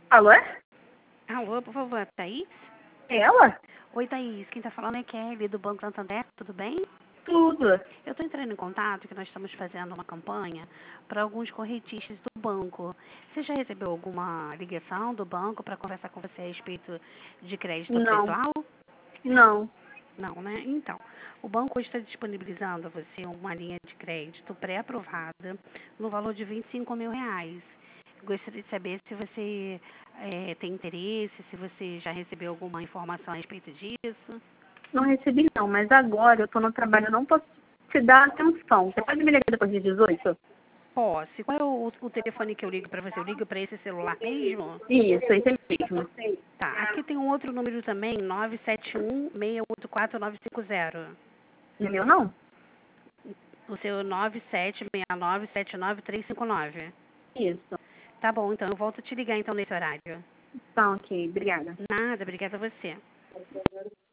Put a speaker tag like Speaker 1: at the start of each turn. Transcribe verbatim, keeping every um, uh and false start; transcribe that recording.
Speaker 1: Alô?
Speaker 2: Alô, por favor, Thaís?
Speaker 1: Ela?
Speaker 2: Oi, Thaís. Quem tá falando é Kelly, do Banco Santander. Tudo bem?
Speaker 1: Tudo.
Speaker 2: Eu tô entrando em contato que nós estamos fazendo uma campanha para alguns correntistas do banco. Você já recebeu alguma ligação do banco para conversar com você a respeito de crédito
Speaker 1: Não.
Speaker 2: pessoal?
Speaker 1: Não.
Speaker 2: Não, né? Então, o banco hoje está disponibilizando a você uma linha de crédito pré-aprovada no valor de vinte e cinco mil reais. Gostaria de saber se você eh, tem interesse, se você já recebeu alguma informação a respeito disso.
Speaker 1: Não recebi não, mas agora eu tô no trabalho, eu não posso te dar atenção. Você pode me ligar depois de dezoito?
Speaker 2: Posse. Qual é o, o telefone que eu ligo para você? Eu ligo para esse celular mesmo?
Speaker 1: Isso, esse mesmo.
Speaker 2: Tá. Aqui tem um outro número também, nove sete um, seis oito quatro, nove cinco zero.
Speaker 1: Não é meu não?
Speaker 2: O seu nove sete seis nove sete nove três cinco nove.
Speaker 1: Isso.
Speaker 2: Tá bom, então eu volto a te ligar então nesse horário.
Speaker 1: Tá, ok. Obrigada.
Speaker 2: Nada, obrigada a você.